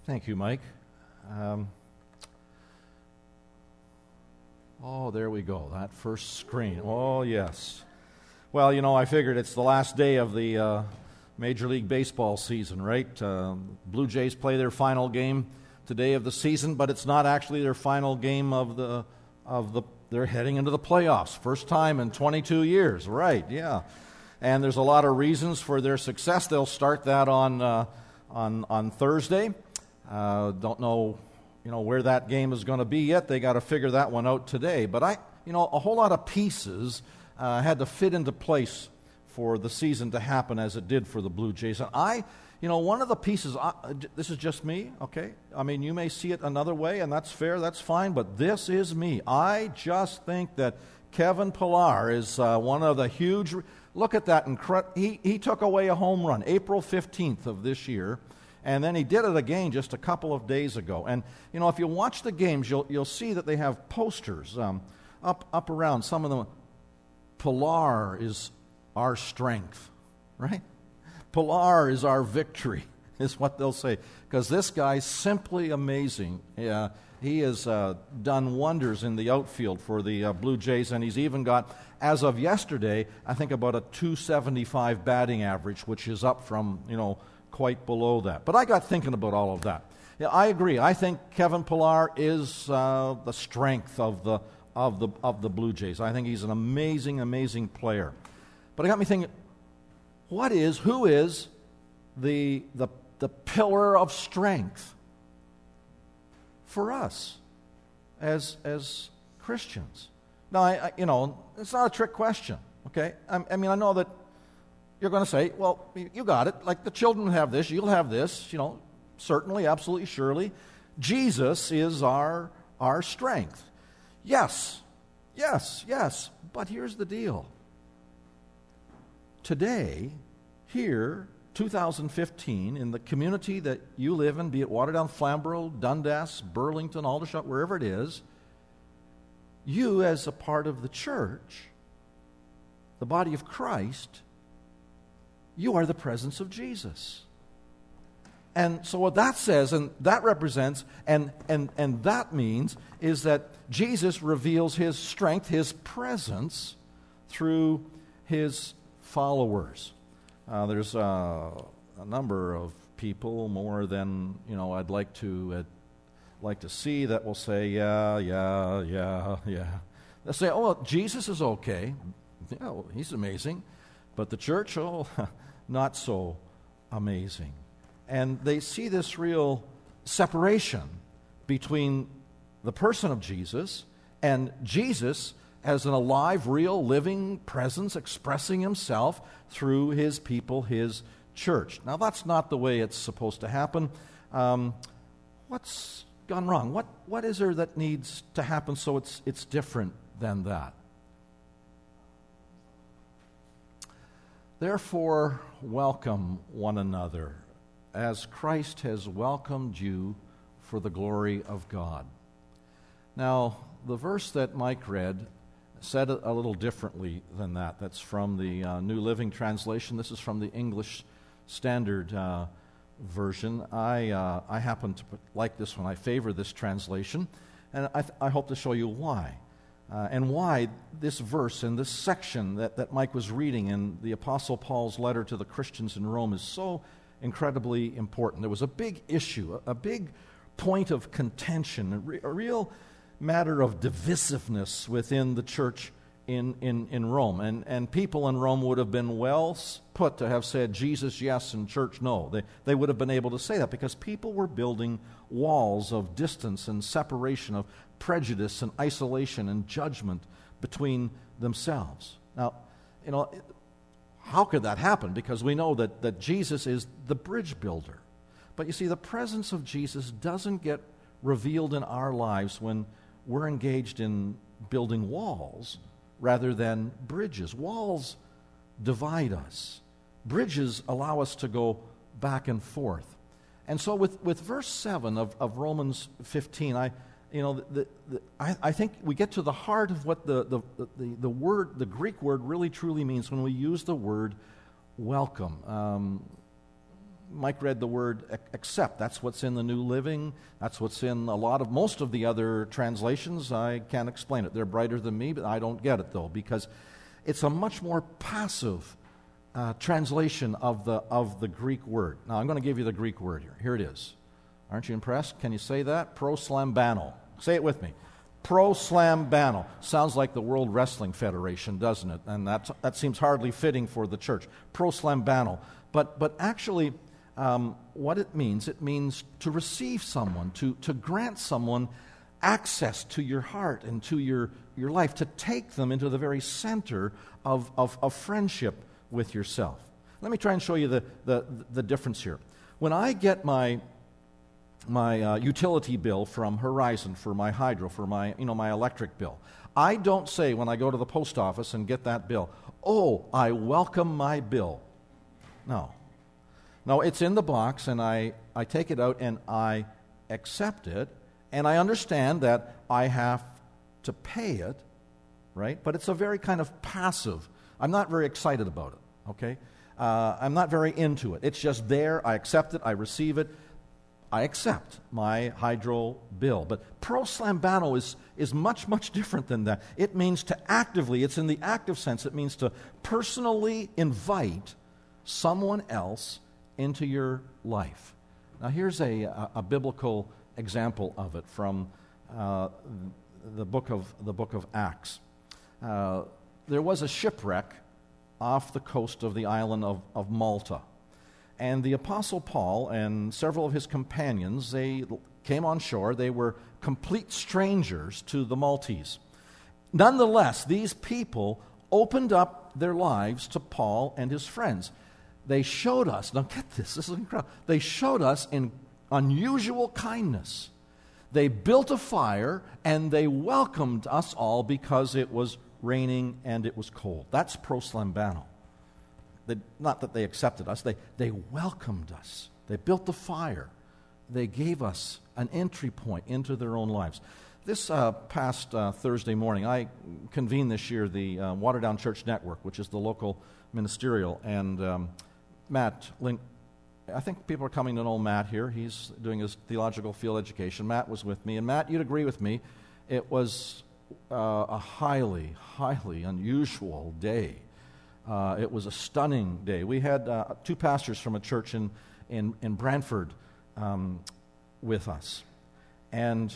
Thank you, Mike. There we go. That first screen. Oh, yes. Well, I figured it's the last day of the Major League Baseball season, right? Blue Jays play their final game today of the season, but it's not actually their final game of the. They're heading into the playoffs. First time in 22 years, right? Yeah. And there's a lot of reasons for their success. They'll start that on Thursday. Don't know, where that game is going to be yet. They got to figure that one out today. But a whole lot of pieces had to fit into place for the season to happen as it did for the Blue Jays. And one of the pieces, this is just me, okay? I mean, you may see it another way, and that's fair, that's fine, but this is me. I just think that Kevin Pillar is one of the huge. Look at that. He took away a home run April 15th of this year. And then he did it again just a couple of days ago. And, if you watch the games, you'll see that they have posters up around. Some of them, Pillar is our strength, right? Pillar is our victory, is what they'll say. Because this guy's simply amazing. He has done wonders in the outfield for the Blue Jays, and he's even got, as of yesterday, I think about a .275 batting average, which is up from, quite below that. But I got thinking about all of that. Yeah, I agree. I think Kevin Pillar is the strength of the Blue Jays. I think he's an amazing, amazing player. But it got me thinking, who is the pillar of strength for us as Christians? Now, it's not a trick question. Okay, I mean, I know that you're going to say, well, you got it. Like the children have this, you'll have this. Certainly, absolutely, surely. Jesus is our strength. Yes. But here's the deal. Today, here, 2015, in the community that you live in, be it Waterdown, Flamborough, Dundas, Burlington, Aldershot, wherever it is, you as a part of the church, the body of Christ, you are the presence of Jesus. And so what that says, and that represents, and that means, is that Jesus reveals his strength, his presence, through his followers. There's a number of people, more than I'd like to see, that will say, yeah. They'll say, oh, well, Jesus is okay. Yeah, well, he's amazing. But the church, not so amazing. And they see this real separation between the person of Jesus and Jesus as an alive, real, living presence expressing himself through his people, his church. Now, that's not the way it's supposed to happen. What's gone wrong? What is there that needs to happen so it's different than that? Therefore, welcome one another, as Christ has welcomed you for the glory of God. Now, the verse that Mike read said it a little differently than that. That's from the New Living Translation. This is from the English Standard Version. I happen to like this one. I favor this translation, and I hope to show you why. And why this verse and this section that Mike was reading in the Apostle Paul's letter to the Christians in Rome is so incredibly important. There was a big issue, a big point of contention, a real matter of divisiveness within the church in Rome. And people in Rome would have been well put to have said Jesus yes and church no. They would have been able to say that because people were building walls of distance and separation, of prejudice and isolation and judgment between themselves. Now, how could that happen? Because we know that Jesus is the bridge builder. But you see, the presence of Jesus doesn't get revealed in our lives when we're engaged in building walls rather than bridges. Walls divide us. Bridges allow us to go back and forth. And so with verse 7 of Romans 15, I think we get to the heart of what the word, the Greek word, really truly means when we use the word welcome. Mike read the word accept. That's what's in the New Living. That's what's in most of the other translations. I can't explain it. They're brighter than me, but I don't get it, though, because it's a much more passive translation of the Greek word. Now, I'm going to give you the Greek word here. Here it is. Aren't you impressed? Can you say that? Proslambano. Say it with me. Proslambano. Sounds like the World Wrestling Federation, doesn't it? And that seems hardly fitting for the church. Proslambano. But actually, what it means to receive someone, to grant someone access to your heart and to your life, to take them into the very center of friendship with yourself. Let me try and show you the difference here. When I get my utility bill from Horizon for my hydro, for my electric bill, I don't say when I go to the post office and get that bill, "Oh, I welcome my bill." No, it's in the box, and I take it out and I accept it, and I understand that I have to pay it, right? But it's a very kind of passive. I'm not very excited about it, okay? I'm not very into it. It's just there. I accept it. I receive it. I accept my hydro bill. But proslambano is much, much different than that. It means to actively, it's in the active sense, it means to personally invite someone else into your life. Now here's a biblical example of it from the book of Acts. There was a shipwreck off the coast of the island of Malta. And the Apostle Paul and several of his companions, they came on shore. They were complete strangers to the Maltese. Nonetheless, these people opened up their lives to Paul and his friends. They showed us, now get this is incredible. They showed us in unusual kindness. They built a fire and they welcomed us all because it was raining and it was cold. That's proslambano. Not that they accepted us, they welcomed us. They built the fire. They gave us an entry point into their own lives. This past Thursday morning, I convened this year the Waterdown Church Network, which is the local ministerial, and Matt Link, I think people are coming to know Matt here. He's doing his theological field education. Matt was with me, and Matt, you'd agree with me, it was a highly, highly unusual day. It was a stunning day. We had two pastors from a church in Brantford with us. And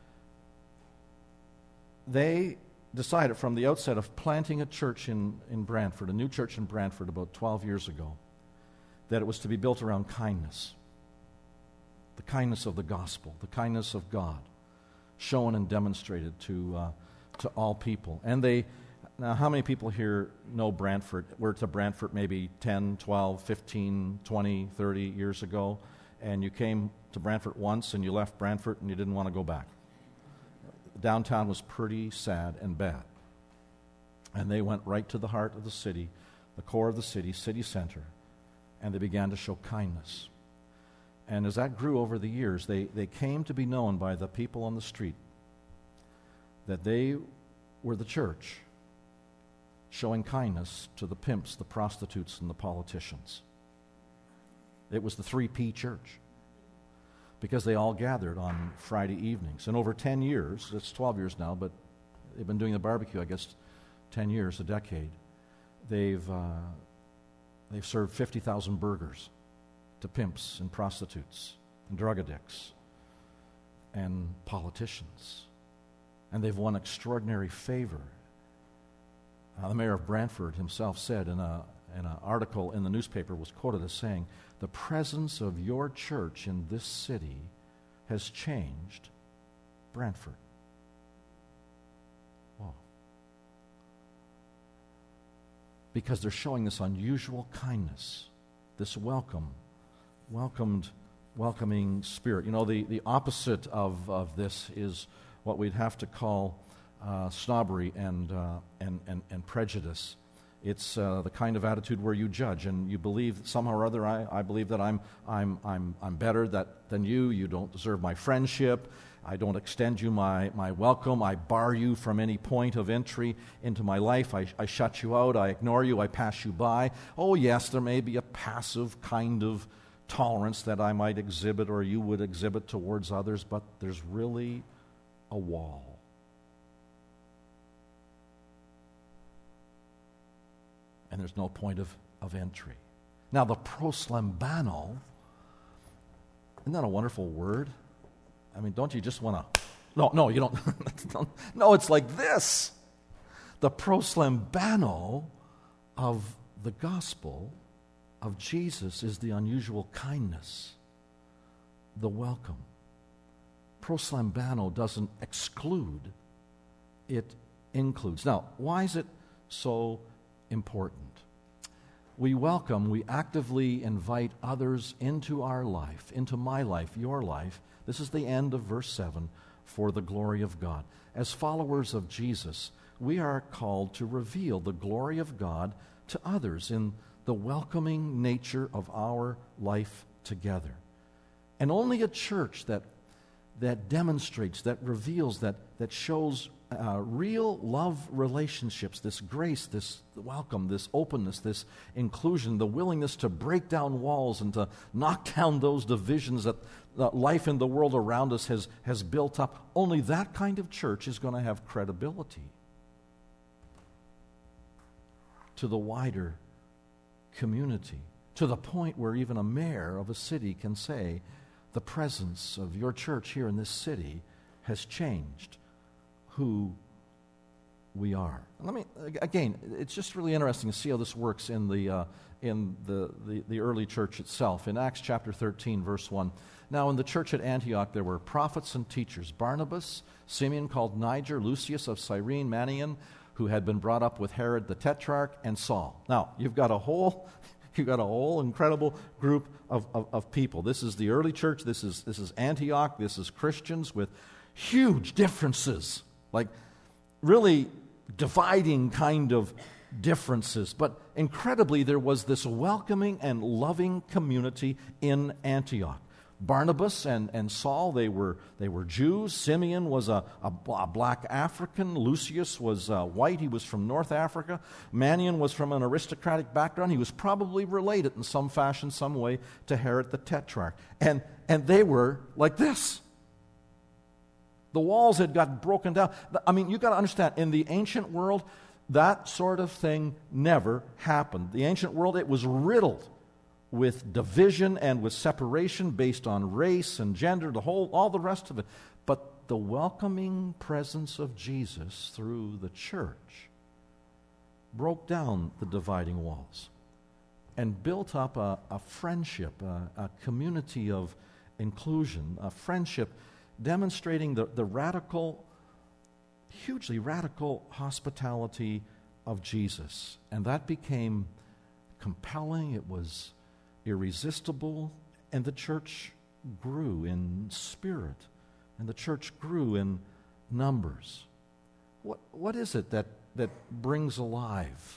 they decided from the outset of planting a church in Brantford, a new church in Brantford about 12 years ago, that it was to be built around kindness. The kindness of the gospel, the kindness of God, shown and demonstrated to all people. And now, how many people here know Brantford? We're to Brantford maybe 10, 12, 15, 20, 30 years ago, and you came to Brantford once and you left Brantford and you didn't want to go back. Downtown was pretty sad and bad. And they went right to the heart of the city, the core of the city center, and they began to show kindness. And as that grew over the years, they came to be known by the people on the street that they were the church showing kindness to the pimps, the prostitutes, and the politicians. It was the 3P church because they all gathered on Friday evenings. And over 10 years, it's 12 years now, but they've been doing the barbecue, I guess, 10 years, a decade. They've served 50,000 burgers to pimps and prostitutes and drug addicts and politicians. And they've won extraordinary favor. The mayor of Brantford himself said in an article in the newspaper, was quoted as saying, "The presence of your church in this city has changed Brantford." Whoa. Because they're showing this unusual kindness, this welcoming spirit. You know, the opposite of this is what we'd have to call snobbery and prejudice. It's the kind of attitude where you judge and you believe somehow or other. I believe that I'm better than you. You don't deserve my friendship. I don't extend you my welcome. I bar you from any point of entry into my life. I shut you out. I ignore you. I pass you by. Oh yes, there may be a passive kind of tolerance that I might exhibit or you would exhibit towards others, but there's really a wall. And there's no point of entry. Now, the proslambano, isn't that a wonderful word? I mean, don't you just want to... No, you don't. No, it's like this. The proslambano of the gospel of Jesus is the unusual kindness, the welcome. Proslambano doesn't exclude, it includes. Now, why is it so important? We welcome, we actively invite others into our life, into my life, your life. This is the end of verse 7, for the glory of God. As followers of Jesus, we are called to reveal the glory of God to others in the welcoming nature of our life together. And only a church that demonstrates, that reveals, that shows real love relationships, this grace, this welcome, this openness, this inclusion, the willingness to break down walls and to knock down those divisions that life in the world around us has built up. Only that kind of church is going to have credibility to the wider community, to the point where even a mayor of a city can say, the presence of your church here in this city has changed who we are. Again, it's just really interesting to see how this works in the early church itself. In Acts chapter 13, verse 1, now in the church at Antioch there were prophets and teachers, Barnabas, Simeon called Niger, Lucius of Cyrene, Manaen, who had been brought up with Herod the Tetrarch, and Saul. Now, you've got a whole incredible group of people. This is the early church. This is Antioch. This is Christians with huge differences, like really dividing kind of differences. But incredibly, there was this welcoming and loving community in Antioch. Barnabas and Saul, they were Jews. Simeon was a black African. Lucius was white. He was from North Africa. Manaen was from an aristocratic background. He was probably related in some fashion, some way, to Herod the Tetrarch. And they were like this. The walls had got broken down. I mean, you've got to understand, in the ancient world, that sort of thing never happened. The ancient world, it was riddled with division and with separation based on race and gender, all the rest of it. But the welcoming presence of Jesus through the church broke down the dividing walls and built up a friendship, a community of inclusion, a friendship demonstrating the radical, hugely radical hospitality of Jesus. And that became compelling. It was irresistible, and the church grew in spirit, and the church grew in numbers. What is it that brings alive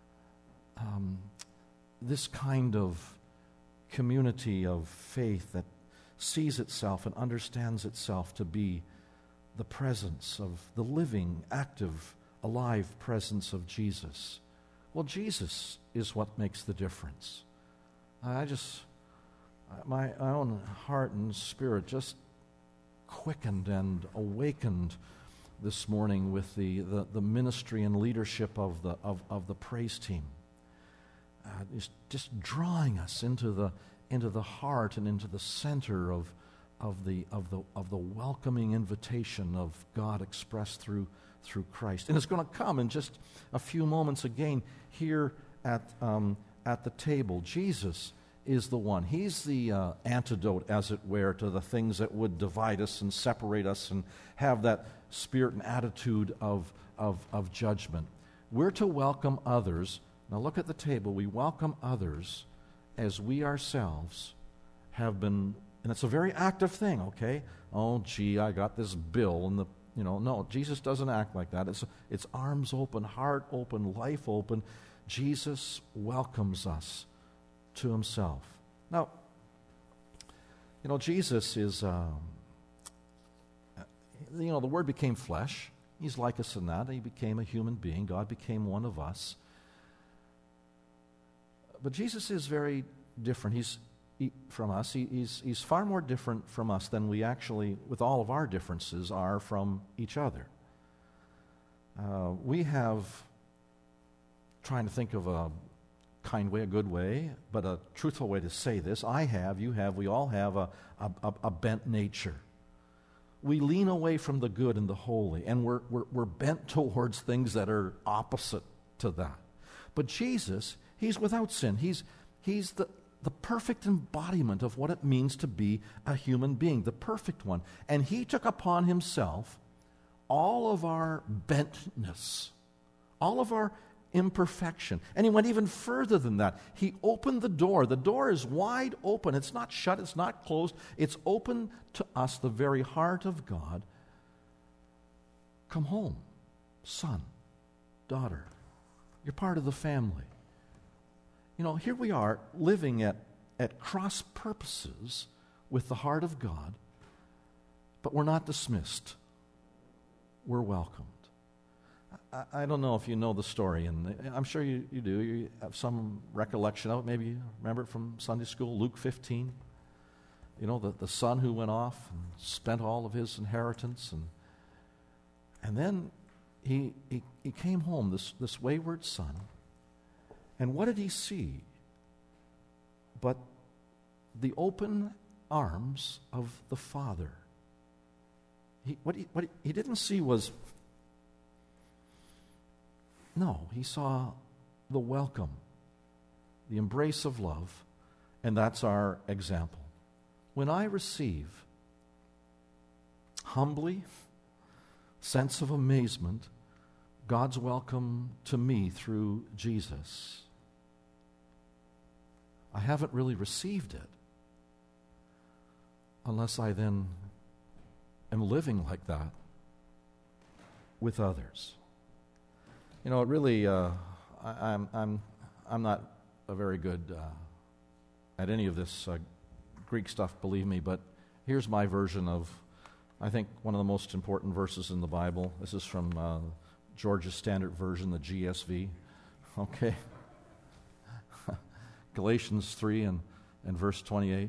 this kind of community of faith that sees itself and understands itself to be the presence of the living, active, alive presence of Jesus? Well, Jesus is what makes the difference. My own heart and spirit just quickened and awakened this morning with the ministry and leadership of the praise team. It's just drawing us into the heart and into the center of the welcoming invitation of God expressed through Christ. And it's going to come in just a few moments again here at the table. Jesus is the one. He's the antidote, as it were, to the things that would divide us and separate us and have that spirit and attitude of judgment. We're to welcome others. Now look at the table. We welcome others as we ourselves have been, and it's a very active thing, okay? Oh, gee, I got this bill, and no, Jesus doesn't act like that. It's arms open, heart open, life open. Jesus welcomes us to himself. Now, Jesus is, the Word became flesh. He's like us in that. He became a human being. God became one of us. But Jesus is very different. from us. He's far more different from us than we actually, with all of our differences, are from each other. We have, trying to think of a kind way, a good way, but a truthful way to say this. I have, you have, we all have a bent nature. We lean away from the good and the holy, and we're bent towards things that are opposite to that. But Jesus, he's without sin. He's the perfect embodiment of what it means to be a human being, the perfect one. And he took upon himself all of our bentness, all of our imperfection. And he went even further than that. He opened the door. The door is wide open. It's not shut. It's not closed. It's open to us, the very heart of God. Come home, son, daughter. You're part of the family. You know, here we are living at cross purposes with the heart of God, but we're not dismissed. We're welcomed. I don't know if you know the story, and I'm sure you do. You have some recollection of it. Maybe you remember it from Sunday school, Luke 15. You know, the son who went off and spent all of his inheritance, and then he came home, this wayward son, and what did he see but the open arms of the Father? What he didn't see was, no, he saw the welcome, the embrace of love, and that's our example. When I receive humbly, sense of amazement, God's welcome to me through Jesus, I haven't really received it unless I then am living like that with others. You know, it really, I'm not a very good at any of this Greek stuff, believe me, but here's my version of, I think, one of the most important verses in the Bible. This is from George's Standard Version, the GSV. Okay. Galatians 3 and verse 28.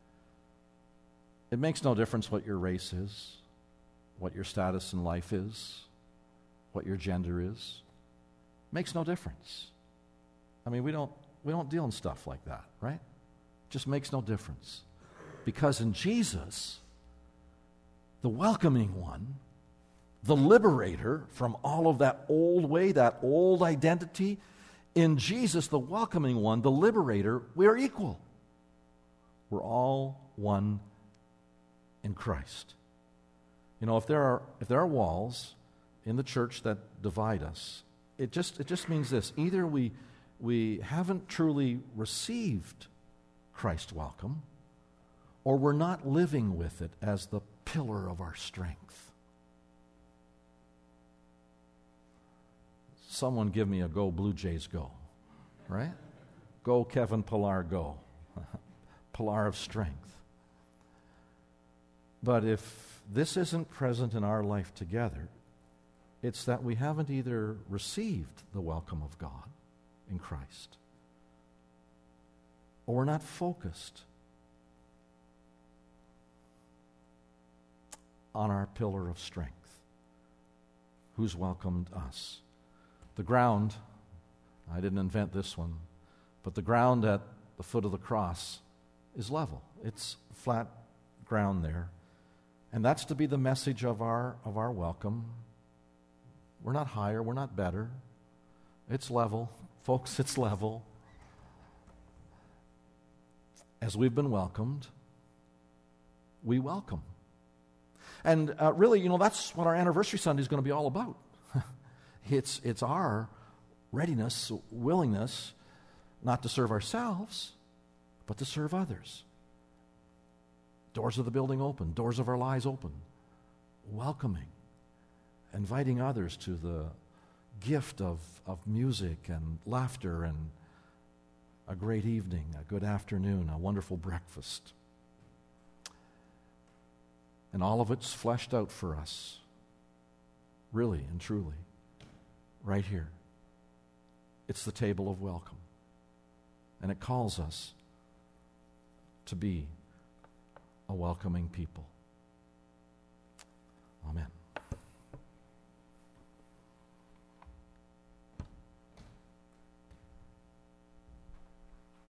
It makes no difference what your race is, what your status in life is, what your gender is. Makes no difference. I mean, we don't deal in stuff like that, right? Just makes no difference. Because in Jesus, the welcoming one, the liberator from all of that old way, that old identity, in Jesus, the welcoming one, the liberator, we are equal. We're all one in Christ. You know, if there are walls in the church that divide us, it just means this: either we haven't truly received Christ's welcome, or we're not living with it as the pillar of our strength. Someone give me a go Blue Jays go, right? Go Kevin Pillar go. Pillar of strength. But if this isn't present in our life together, it's that we haven't either received the welcome of God in Christ, or we're not focused on our pillar of strength, who's welcomed us. The ground, I didn't invent this one, but the ground at the foot of the cross is level. It's flat ground there. And that's to be the message of our welcome. We're not higher, we're not better. It's level. Folks, it's level. As we've been welcomed, we welcome. And really, you know, that's what our anniversary Sunday is going to be all about. It's our readiness, willingness, not to serve ourselves, but to serve others. Doors of the building open, doors of our lives open, welcoming, inviting others to the gift of music and laughter and a great evening, a good afternoon, a wonderful breakfast. And all of it's fleshed out for us, really and truly, right here. It's the table of welcome. And it calls us to be a welcoming people.